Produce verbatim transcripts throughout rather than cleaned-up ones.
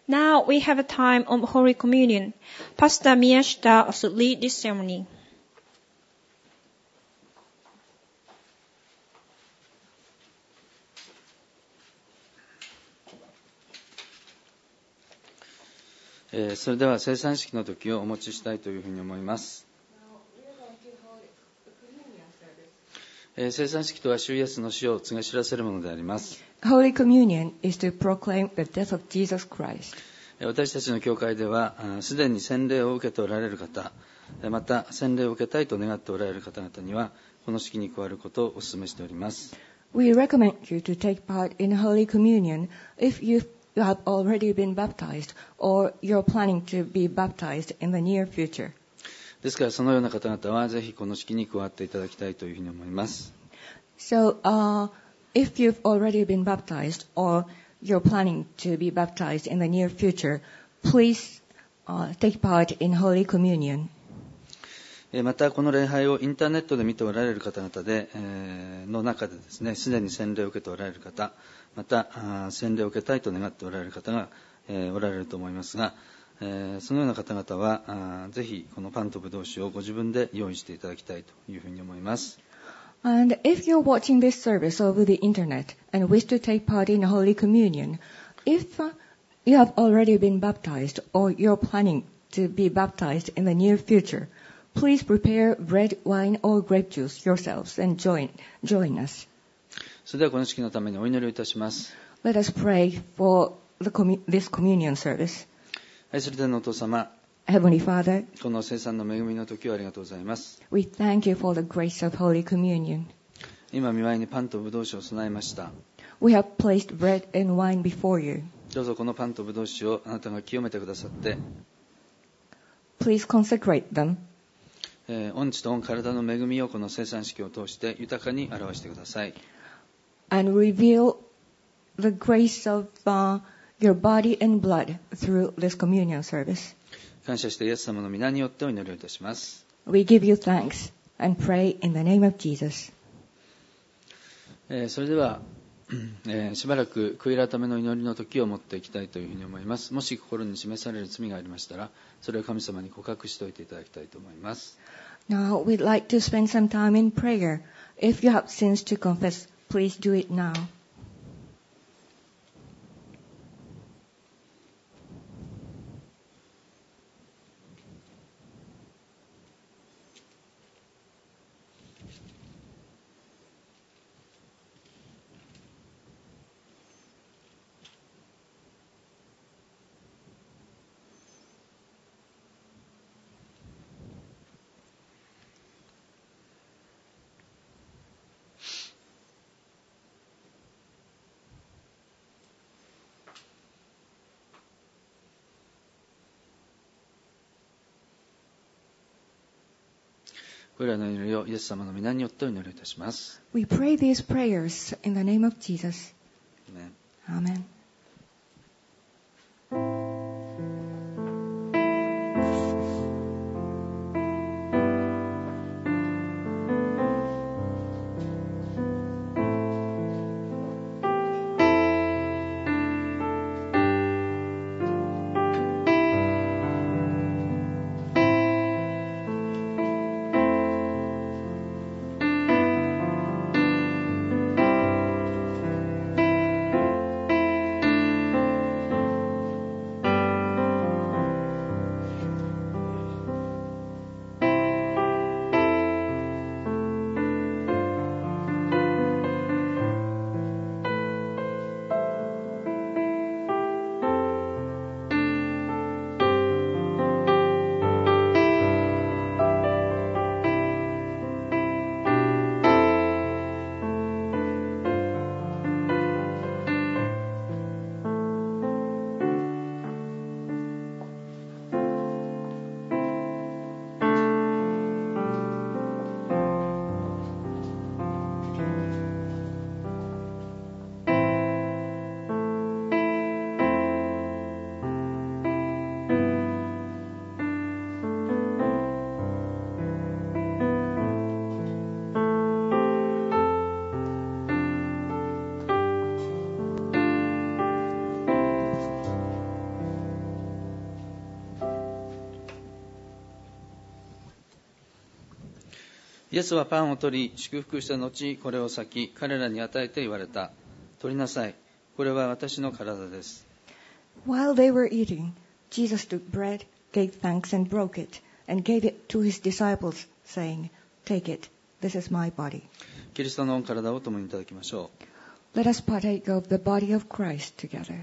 Now we have a time of Holy Communion. Pastor Miyashita will lead this ceremony. えー、それでは聖餐式の時をお持ちしたいというふうに思います。えー、聖餐式とは主イエスの死を告げ知らせるものであります。 Holy Communion is to proclaim the death of Jesus Christ. 私たちの教会ではすでに洗礼を受けておられる方、また洗礼を受けたいと願っておられる方々にはこの式に加わることをお勧めしております。 We recommend you to take part in Holy Communion if you have already been baptized or you're planning to be baptized in the near future. ですからそのような方々はぜひこの式に加わっていただきたいというふうに思います。 So, uh, if you've already been baptized or you're planning to be baptized in the near future, please uh, take part in Holy Communion. またこの礼拝をインターネットで見ておられる方々で、えー、の中でですね、すでに洗礼を受けておられる方、また洗礼を受けたいと願っておられる方が、えー、おられると思いますが、えー、そのような方々はぜひこのパンとブドウ酒をご自分で用意していただきたいというふうに思います。 And if you're watching this service over the internet and wish to take part in Holy Communion, if uh, you have already been baptized or you're planning to be baptized in the near future, please prepare red wine or grape juice yourselves and join, join us. それではこの式のためにお祈りをいたします。 Let us pray for the commu- this communion service. 愛する天のお父様、 Heavenly Father, この聖餐の恵みの時をありがとうございます。 we thank you for the grace of Holy Communion. 今御前にパンとブドウ酒を備えました。 We have placed bread and wine before you. どうぞこのパンとブドウ酒をあなたが清めてくださって、 Please consecrate them. えー、御地と御体の恵みをこの聖餐式を通して豊かに表してください。 And reveal the grace of uh, your body and blood through this communion service. 感謝してイエス様の皆によってお祈りをいたします。 We give you thanks and pray in the name of Jesus. えー、それでは、えー、しばらく悔い改めの祈りの時を持っていきたいというふうに思います。もし心に示される罪がありましたら、それを神様に告白しておいていただきたいと思います。 Now we'd like to spend some time in prayer. If you have sins to confess, please do it now. これらの祈りをイエス様の皆によってお祈りいたします。 We pray these prayers in the name of Jesus. Amen. Amen. イエスはパンを取り、祝福した後、これを裂き、彼らに与えて言われた。取りなさい。これは私の体です。 While they were eating, Jesus took bread, gave thanks and broke it, and gave it to his disciples, saying, Take it, this is my body. キリストの御体を共にいただきましょう。 Let us partake of the body of Christ together.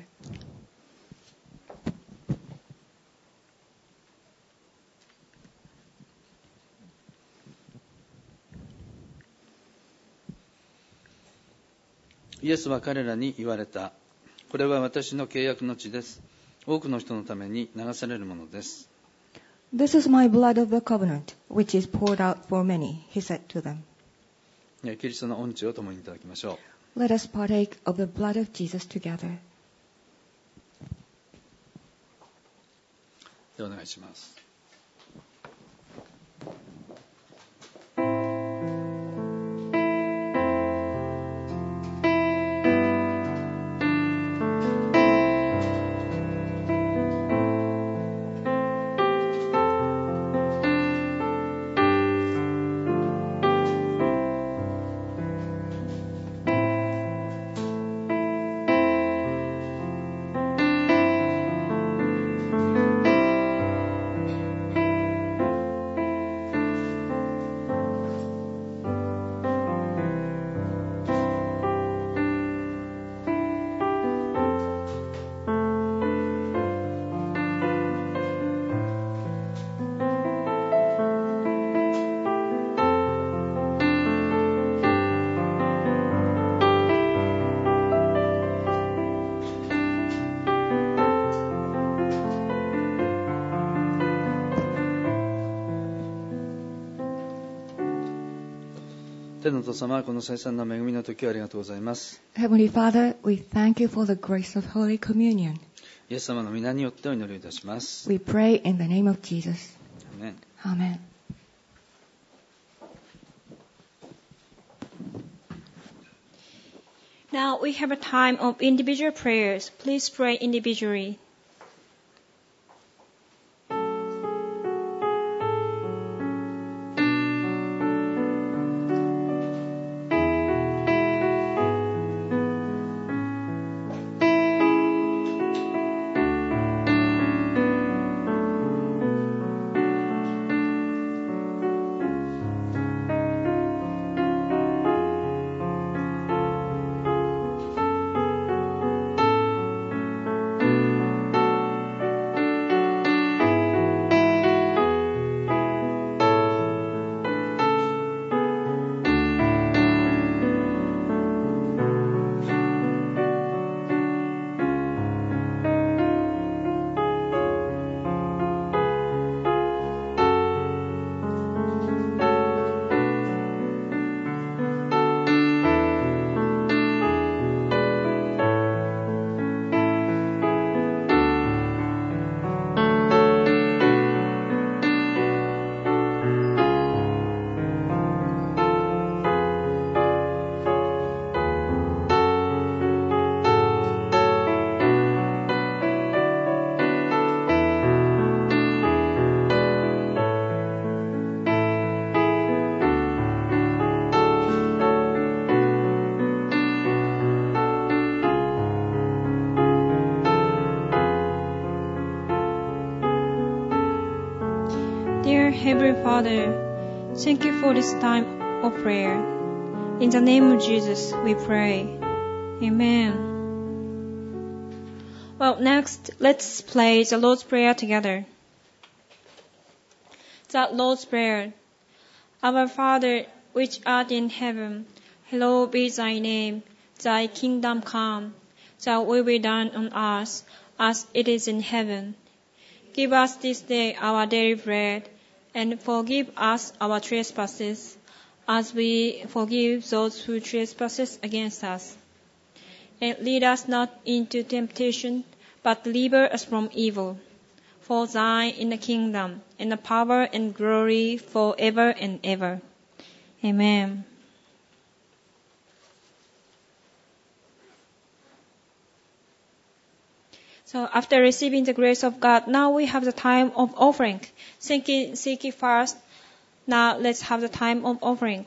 イエスは彼らに言われた。これは私の契約の血です。多くの人のために流されるものです。 This is my blood of the covenant, which is poured out for many, he said to them. キリストの御血を共にいただきましょう。 Let us partake of the blood of Jesus together. ではお願いします。天のお父様、この再三の恵みの時をありがとうございます。 Heavenly Father, we thank you for the grace of Holy Communion. イエス様の皆によってお祈りいたします。 We pray in the name of Jesus. アメン。 Amen. Now we have a time of individual prayers. Please pray individually. Dear Heavenly Father, thank you for this time of prayer. In the name of Jesus, we pray. Amen. Well, next, let's play the Lord's Prayer together. The Lord's Prayer. Our Father, which art in heaven, hallowed be thy name. Thy kingdom come. Thy will be done on earth as it is in heaven. Give us this day our daily bread, and forgive us our trespasses, as we forgive those who trespass against us. And lead us not into temptation, but deliver us from evil. For thine is the kingdom, and the power and glory forever and ever. Amen. So after receiving the grace of God, now we have the time of offering. Thank you, seek it first Now let's have the time of offering.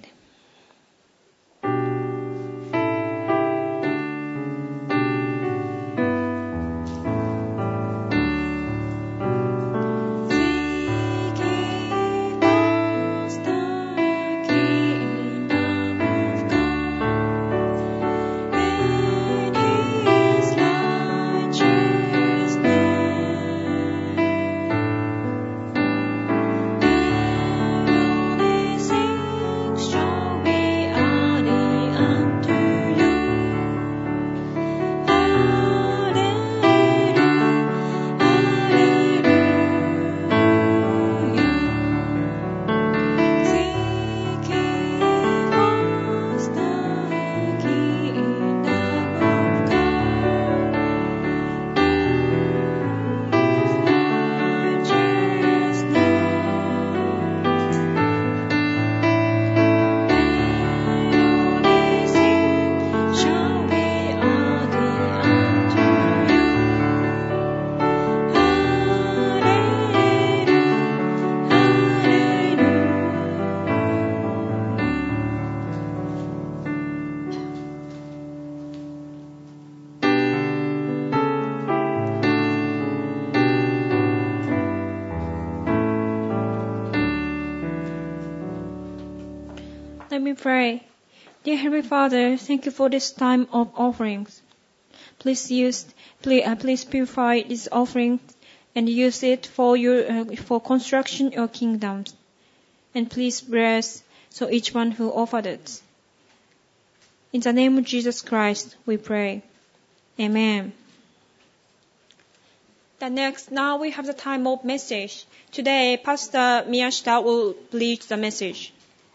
Let me pray. Dear Heavenly Father, thank you for this time of offerings. Please use, please, uh, please purify this offering and use it for your uh, for construction of your kingdoms. And please bless so each one who offered it. In the name of Jesus Christ, we pray. Amen. The next, now we have the time of message. Today, Pastor Miyashita will preach the message.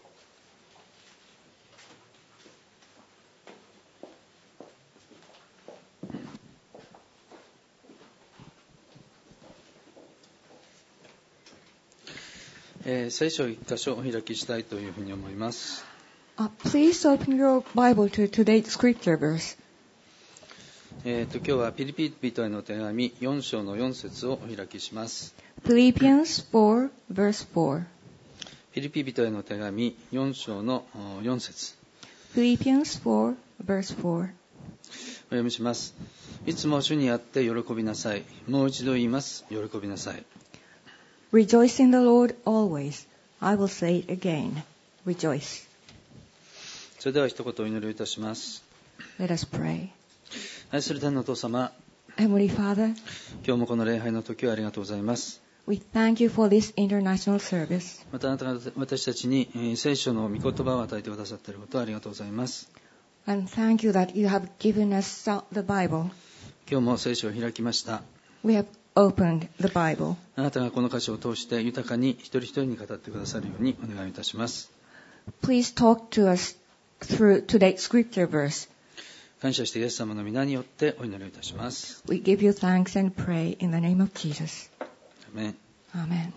えー、聖書を一箇所お開きしたいというふうに思います。 Uh, please open your Bible to today's scripture verse. えー、と今日はピリピ人への手紙よん章のよん節をお開きします。 Philippians four, verse four. ピリピ人への手紙よん章のよん節。 Philippians four, verse four. お読みします。いつも主にあって喜びなさい。もう一度言います。喜びなさい。 Rejoice in the Lord always. I will say it again. Rejoice. それでは一言お祈りをいたします。 Let us pray. 愛する天のお父様、 Heavenly Father, 今日もこの礼拝の時をありがとうございます。 we thank you for this international service. またあなたが私たちにえー聖書の御言葉を与えてくださっていることをありがとうございます。 And thank you that you have given us the Bible. 今日も聖書を開きました。 We have opened the Bible. あなたがこの箇所を通して豊かに一人一人に語ってくださるようにお願いいたします。 Please talk to us through today's scripture verse. 感謝してイエス様の皆によってお祈りをいたします。 We give you thanks and pray in the name of Jesus. アメン。 Amen.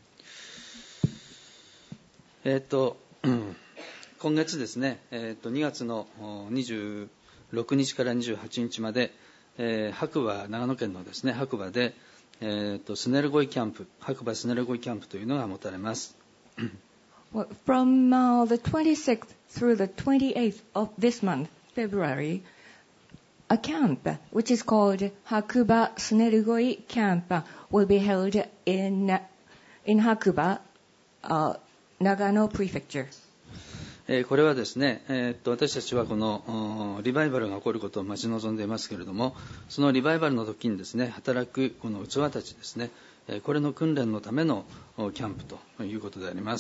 えっと、今月ですね、えっとにがつのにじゅうろくにちからにじゅうはちにちまで、えー、白馬、長野県のですね、白馬で、えー、とスネルゴイキャンプ、白馬スネルゴイキャンプというのが持たれます。 Well, from uh, the twenty-sixth through the twenty-eighth of this month, February, a camp which is called Hakuba Sunerugoi Camp will be held in in Hakuba, uh, Nagano Prefecture. えー、これはですね、えー、っと私たちはこのリバイバルが起こることを待ち望んでいますけれども、そのリバイバルの時にですね、働くこの器たちですね、えー、これの訓練のためのキャンプということであります。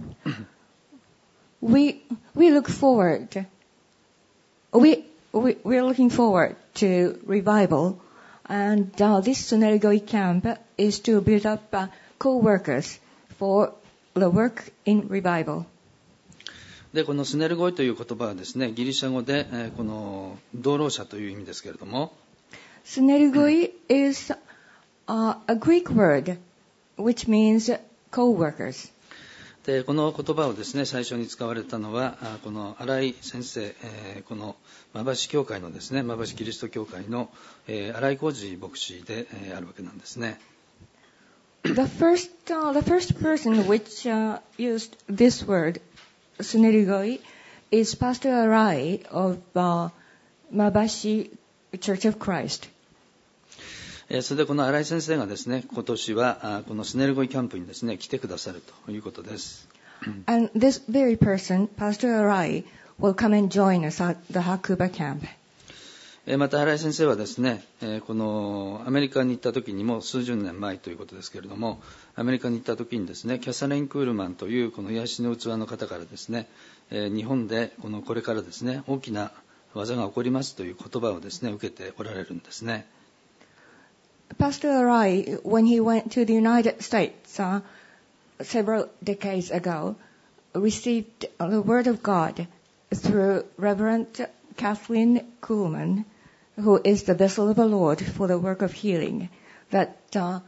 we we look forward we we we're looking forward to revival, and uh, this Sunerugoi camp is to build up uh, co-workers for the work in revival. でこのスネルゴイという言葉はですね、ギリシャ語で、えー、この道路者という意味ですけれども、 Sunerugoi is uh, a Greek word which means co-workers. でこの言葉をですね、最初に使われたのはこの新井先生、えー、この馬橋教会のですね、馬橋キリスト教会の、えー、新井浩二牧師で、えー、あるわけなんですね。 The first, uh, the first person which uh, used this word, sunerigoi, is Pastor Arai of uh, Mabashi Church of Christ. えーそれでこの新井先生がですね、今年はあこのスネルゴイキャンプにですね、来てくださるということです。 And this very person, Pastor Arai, will come and join us at the Hakuba camp. えーまた新井先生はですね、えーこのアメリカに行った時にも数十年前ということですけれども、アメリカに行った時にですね、キャサリン・クールマンというこの癒しの器の方からですね、えー日本でこのこれからですね、大きな技が起こりますという言葉をですね、受けておられるんですね。 Pastor Arai, when he went to the United States uh, several decades ago, received the word of God through Reverend Kathleen Kuhlman, who is the vessel of the Lord for the work of healing, that uh,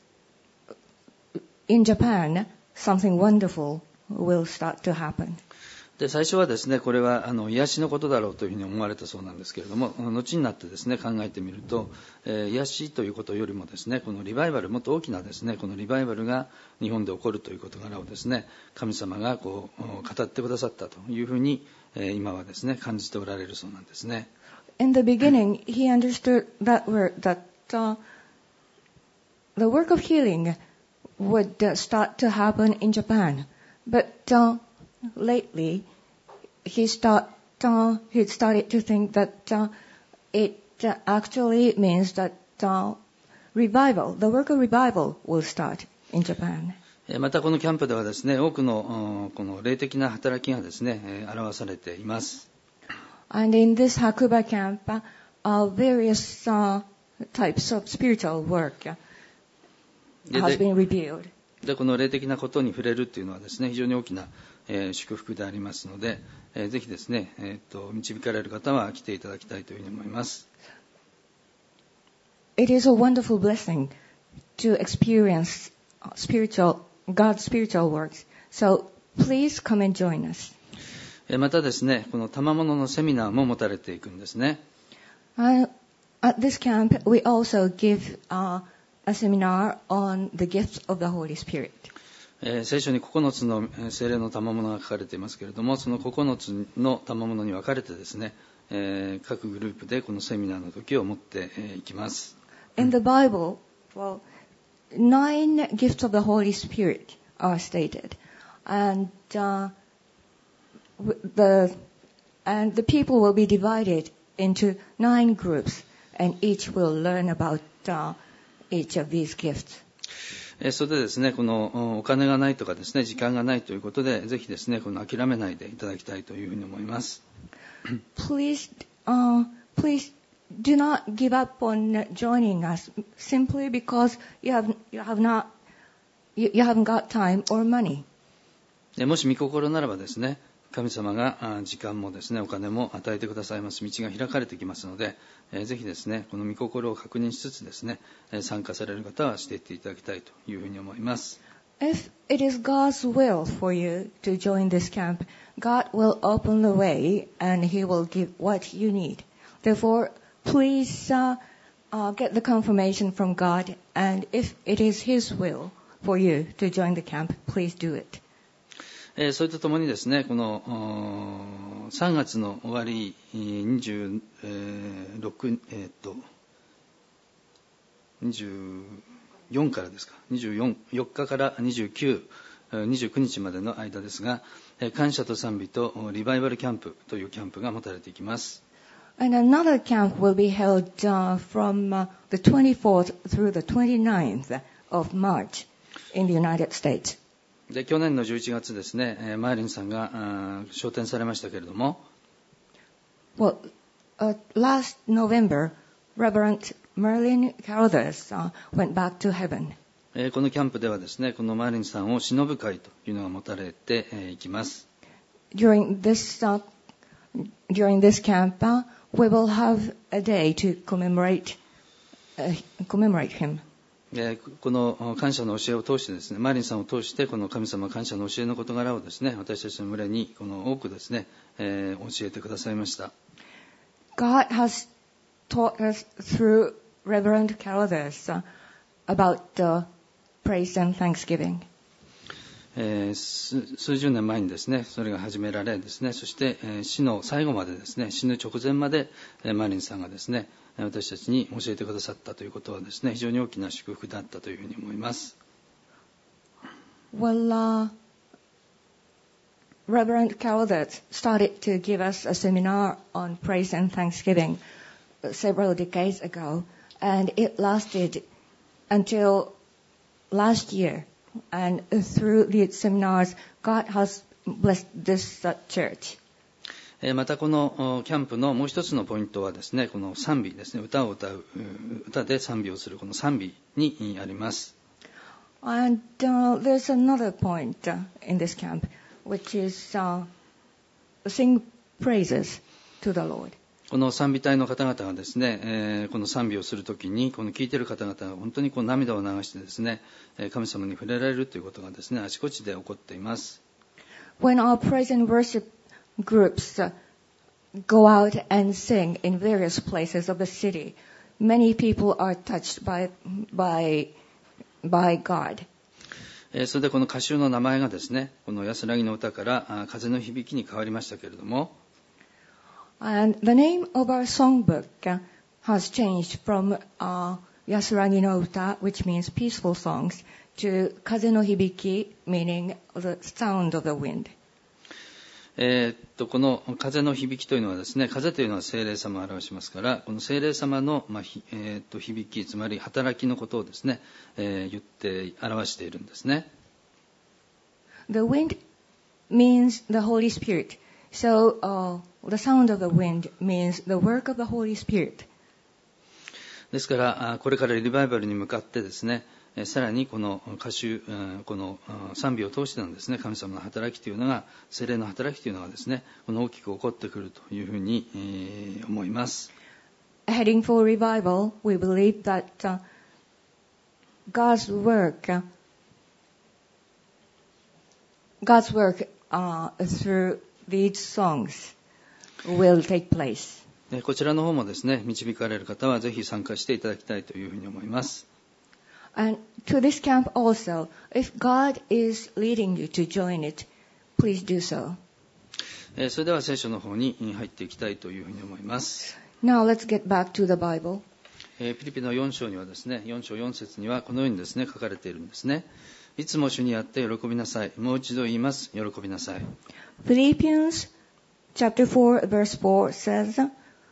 in Japan, something wonderful will start to happen. で最初はですね、これはあの癒しのことだろうというふうに思われたそうなんですけれども、後になってですね、考えてみると、えー、癒しということよりもですね、このリバイバル、もっと大きなですね、このリバイバルが日本で起こるという事柄をですね、神様がこう語ってくださったというふうに、えー、今はですね、感じておられるそうなんですね。 In the beginning, he understood that word, that uh, the work of healing would uh, start to happen in Japan. But uh, lately, he start uh, he started to think that uh, it uh, actually means that uh, revival, the work of revival, will start in Japan. またこのキャンプではですね、多くのこの霊的な働きがですね、表されています。 And in this Hakuba camp, uh, various uh, types of spiritual work uh, has been revealed. でこの霊的なことに触れるというのはですね、非常に大きな、えー、祝福でありますので、えー、ぜひですね、えー、と導かれる方は来ていただきたいというふうに思います。 It is a wonderful blessing to experience spiritual, God's spiritual works. So please come and join us. またですね、この賜物のセミナーも持たれていくんですね。 Uh, at this camp, we also give uh, a seminar on the gifts of the Holy Spirit. えー、聖書にここのつの聖霊の賜物が書かれていますけれども、そのここのつの賜物に分かれてですね、えー、各グループでこのセミナーの時を持っていきます。 In the Bible, well, nine gifts of the Holy Spirit are stated, and uh, the and the people will be divided into nine groups, and each will learn about uh, each of these gifts. それでですね、このお金がないとかですね、時間がないということで、ぜひですね、この諦めないでいただきたいというふうに思います。 Please, uh, please do not give up on joining us simply because you have you have not you, you haven't got time or money. もし御心ならばですね、神様が時間もですね、お金も与えてくださいます。道が開かれてきますので、えー、ぜひですね、この御心を確認しつつですね、参加される方はしていっていただきたいというふうに思います。 If it is God's will for you to join this camp, God will open the way and He will give what you need. Therefore, please uh, uh, get the confirmation from God, and if it is His will for you to join the camp, please do it. えー、それとともにですね、このさんがつの終わりにじゅうろく、えー、っとにじゅうよんからですか、にじゅうよん、よっかからにじゅうく、にじゅうくにちまでの間ですが、感謝と賛美とリバイバルキャンプというキャンプが持たれていきます。 And another camp will be held uh, from uh, the twenty-fourth through the twenty-ninth of March in the United States. で去年のじゅういちがつですね、マーリンさんが昇天されましたけれども、 Well, uh, last November, Reverend Merlin Carothers uh, went back to heaven. このキャンプではですね、このマーリンさんを偲ぶ会というのが持たれていきます。During this, uh, during this camp, uh, we will have a day to commemorate, uh, commemorate him. この感謝の教えを通してですね、マーリンさんを通してこの神様感謝の教えの事柄をですね、私たちの群れにこの多くですね、えー、教えてくださいました。 God has taught us through Reverend Carothers uh, about the praise and thanksgiving. えー、数十年前にですね、それが始められですね、そして、えー、死の最後までですね、死ぬ直前まで、えー、マリンさんがですね、私たちに教えてくださったということはですね、非常に大きな祝福だったというふうに思います。 Well, uh, Reverend Calvert started to give us a seminar on praise and thanksgiving several decades ago, and it lasted until last year. And through these seminars, God has blessed this uh, church. またこのキャンプのもう一つのポイントはですね、この賛美ですね、歌を歌う、歌で賛美をするこの賛美にあります。 And uh, there's another point uh, in this camp, which is uh, sing praises to the Lord. この賛美隊の方々がですね、えー、この賛美をするときに、この聴いている方々が本当にこう涙を流してですね、神様に触れられるということがですね、あちこちで起こっています。 When our praise and worship groups uh, go out and sing in various places of the city, many people are touched by by by God. それでこの歌集の名前がですね、この安らぎの歌から風の響きに変わりましたけれども、 And the name of our songbook uh, has changed from uh, Yasuragi no Uta, which means peaceful songs, to Kaze no Hibiki, meaning the sound of the wind. えー、っとこの風の響きというのはですね、風というのは聖霊様を表しますから、この聖霊様の、まあえー、っと響き、つまり働きのことをですね、えー、言って表しているんですね。 The wind means the Holy Spirit. So uh, the sound of the wind means the work of the Holy Spirit. ですからこれからリバイバルに向かってですね、さらにこの歌集、この賛美を通してのですね、神様の働きというのが、聖霊の働きというのがですね、この大きく起こってくるというふうに思います。 Heading for revival, we believe that uh, God's work, uh, God's work uh, through these songs will take place. こちらの方もですね、導かれる方はぜひ参加していただきたいというふうに思います。 And to this camp also, if God is leading you to join it, please do so. それでは聖書の方に入っていきたいというふうに思います。 Now let's get back to the Bible. ピリピのよん章にはですね、よん章よん節にはこのようにですね、書かれているんですね。いつも主にあって喜びなさい。もう一度言います。喜びなさい。 Philippians chapter four verse four says,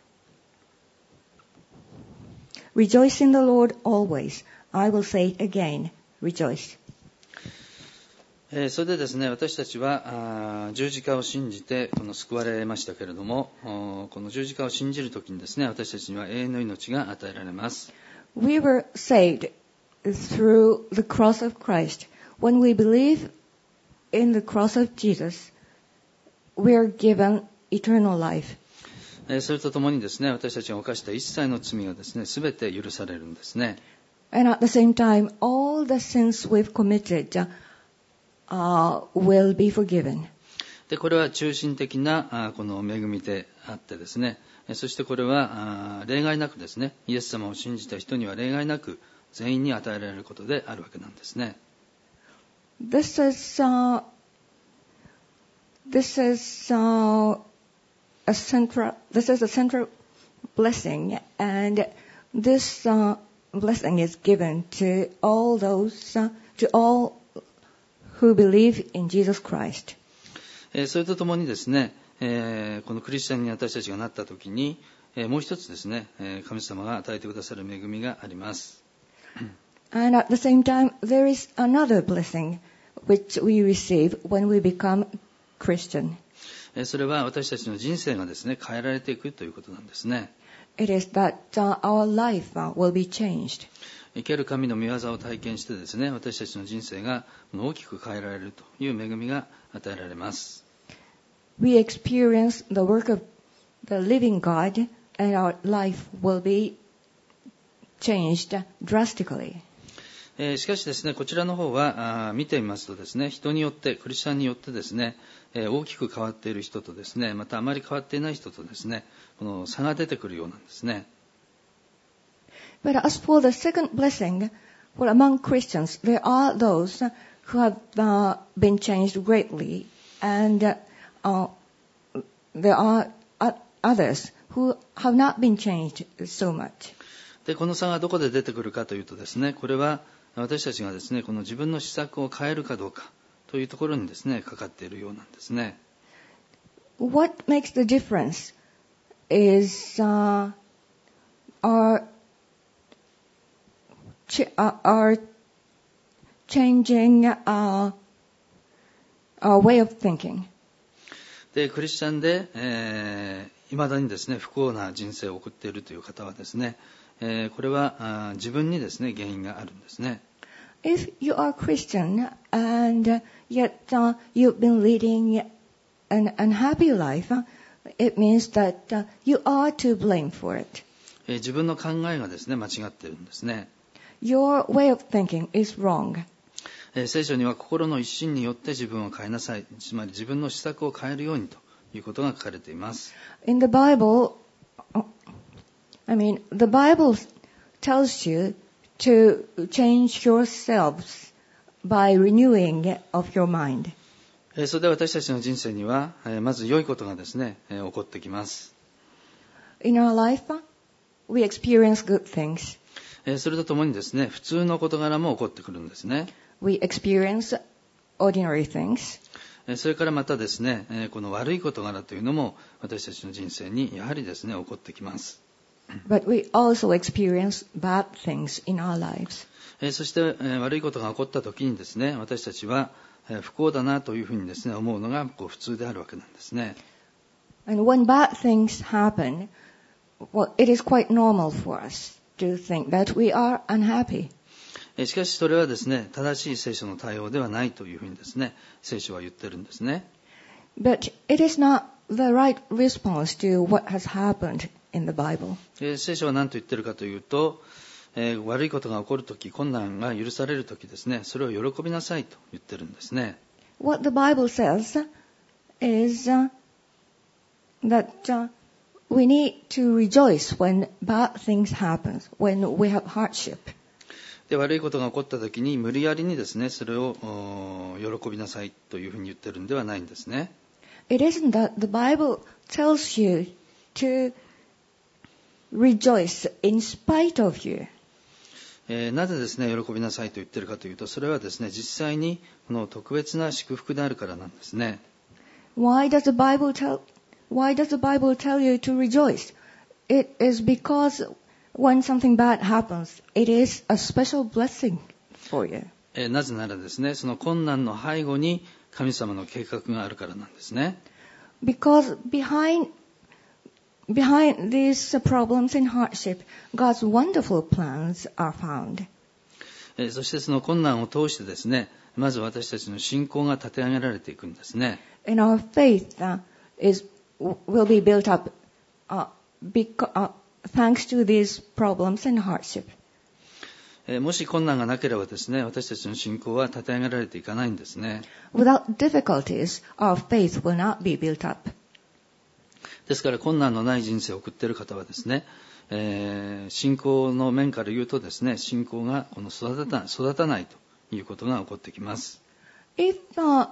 Rejoice in the Lord always. I will say it again. Rejoice. えー、それでですね、私たちは十字架を信じてこの救われましたけれども、この十字架を信じるときにですね、私たちには永遠の命が与えられます。 We were saved through the cross of Christ. When we believe in the cross of Jesus, we are given eternal life. それとともにですね、私たちが犯した一切の罪がですね、すべて許されるんですね。 And at the same time, all the sins we've committed uh, will be forgiven. で、これは中心的なこの恵みであってですね、そしてこれは例外なくですね、イエス様を信じた人には例外なく全員に与えられることであるわけなんですね。 This is, uh, this is, uh, a central, this is a central blessing, and this uh, blessing is given to all those, uh, to all who believe in Jesus Christ. それとともにですね、えー、このクリスチャンに私たちがなったときに、えー、もう一つですね、えー、神様が与えてくださる恵みがあります。 And at the same time, there is another blessing which we receive when we become Christian. それは私たちの人生がですね、変えられていくということなんですね。 It is that uh, our life uh, will be changed. 生ける神の御業を体験してですね、私たちの人生が大きく変えられるという恵みが与えられます。 We experience the work of the living God, and our life will be changed drastically. えー、しかしですね、こちらの方はあ見てみますとですね、人によって、クリスチャンによってですね、えー、大きく変わっている人とですね、またあまり変わっていない人とですね、この差が出てくるようなんですね。 But as for the second blessing, Well, among Christians, there are those who have uh, been changed greatly, and uh, uh, there are uh, others who have not been changed so much. で、この差がどこで出てくるかというとですね、これは私たちがですね、この自分の施策を変えるかどうかというところにですね、かかっているようなんですね。 What makes the difference is uh, our, ch- uh, our changing uh, our way of thinking. で、クリスチャンで、えー、未だにですね、不幸な人生を送っているという方はですね、えー、これはあ自分にですね、原因があるんですね。 If you are Christian and uh, yet uh, you've been leading an unhappy life, uh, it means that uh, you are to blame for it. えー、自分の考えがですね、間違っているんですね。 Your way of thinking is wrong. えー、聖書には心の一心によって自分を変えなさい、つまり自分の施策を変えるようにということが書かれています。 In the Bible, I mean, the Bible tells you to change yourselves by renewing of your mind. えー、それで私たちの人生には、えー、まず良いことがですね、えー、起こってきます。 In our life, we experience good things. えー、それとともにですね、普通の事柄も起こってくるんですね。 We experience ordinary things. えー、それからまたですね、えー、この悪い事柄というのも私たちの人生にやはりですね、起こってきます。 But we also experience bad things in our lives. えー、そして、えー、悪いことが起こった時にですね、私たちは、えー、不幸だなというふうにですね、思うのがこう普通であるわけなんですね。 And when bad things happen, well, it is quite normal for us to think that we are unhappy. えー、しかしそれはですね、正しい聖書の対応ではないというふうにですね、聖書は言ってるんですね。 But it is not the right response to what has happened in the Bible. えー、聖書は何と言ってるかというと、えー、悪いことが起こるとき、困難が許されるときですね、それを喜びなさいと言ってるんですね。 What the Bible says is uh, that uh, we need to rejoice when bad things happen, when we have hardship. で、悪いことが起こったときに無理やりにですね、それを喜びなさいというふうに言ってるんではないんですね。 It isn't that the Bible tells you to rejoice in spite of you. えー、なぜですね、喜びなさいと言ってるかというと、それはですね、実際にこの特別な祝福であるからなんですね。 Why does the Bible tell, why does the Bible tell you to rejoice? It is because when something bad happens, it is a special blessing for you. えー、なぜならですね、その困難の背後に神様の計画があるからなんですね。 Because behind Behind these problems and hardship, God's wonderful plans are found. えー、そしてその困難を通してですね、まず私たちの信仰が立て上げられていくんですね。 And our faith uh, is will be built up uh, because, uh, thanks to these problems and hardship. えー、もし困難がなければですね、私たちの信仰は立て上げられていかないんですね。 Without difficulties, our faith will not be built up. ですから困難のない人生を送っている方はですね、えー、信仰の面から言うとですね、信仰がこの育た、育たないということが起こってきます。 If, uh,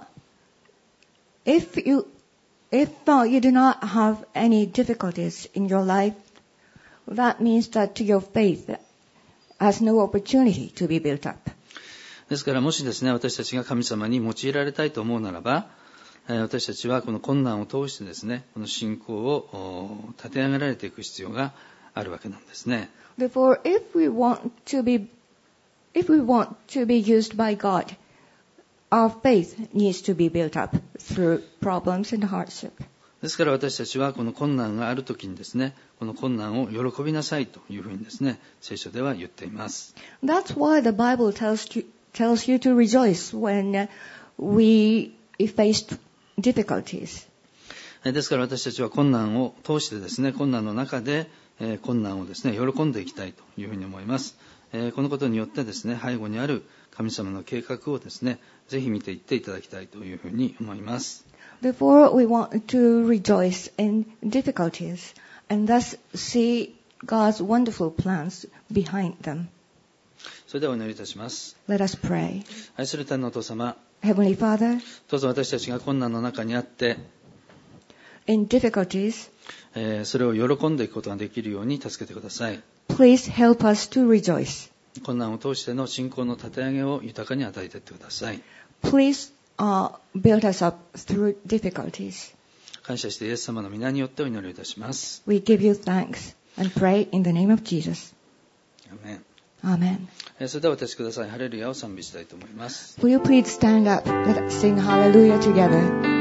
if you, if uh, you do not have any difficulties in your life, that means that your faith has no opportunity to be built up. ですからもしですね、私たちが神様に用いられたいと思うならば、私たちはこの困難を通してですね、この信仰を立て上げられていく必要があるわけなんですね。 Therefore, if we want to be, if we want to be used by God, our faith needs to be built up through problems and hardship. ですから私たちはこの困難があるときにですね、この困難を喜びなさいというふうにですね、聖書では言っています。 That's why the Bible tells you, tells you to rejoice when we faced difficulties. ですから私たちは困難を通してですね、困難の中で、えー、困難をですね、喜んでいきたいというふうに思います。えー、このことによってですね、背後にある神様の計画をですね、ぜひ見ていっていただきたいというふうに思います。 Therefore, we want to rejoice in difficulties and thus see God's wonderful plans behind them. それではお祈りいたします。 Let us pray. 愛する天のお父様、 Heavenly Father, どうぞ私たちが困難の中にあって、 in difficulties, えーそれを喜んでいくことができるように助けてください。 please help us to rejoice. 困難を通しての信仰の立て上げを豊かに与えていってください。 Please uh, build us up through difficulties. 感謝してイエス様の皆によってお祈りをいたします。 We give you thanks and pray in the name of Jesus. アーメン。 Amen. えーそれではお立ちください。ハレルヤを賛美したいと思います。 Will you please stand up? Let us sing hallelujah together.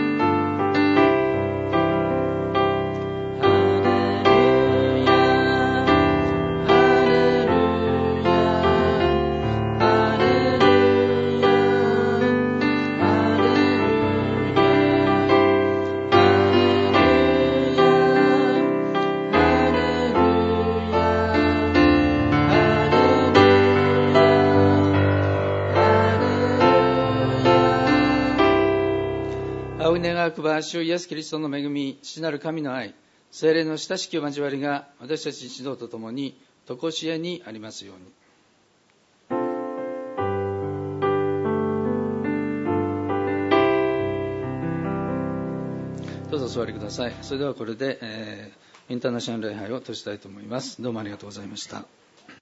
仰ぎ願くば主イエスキリストの恵み、父なる神の愛、聖霊の親しき交わりが私たち一同と共に常しえにありますように。どうぞお座りください。それではこれで、えー、インターナショナル礼拝を閉じたいと思います。どうもありがとうございました。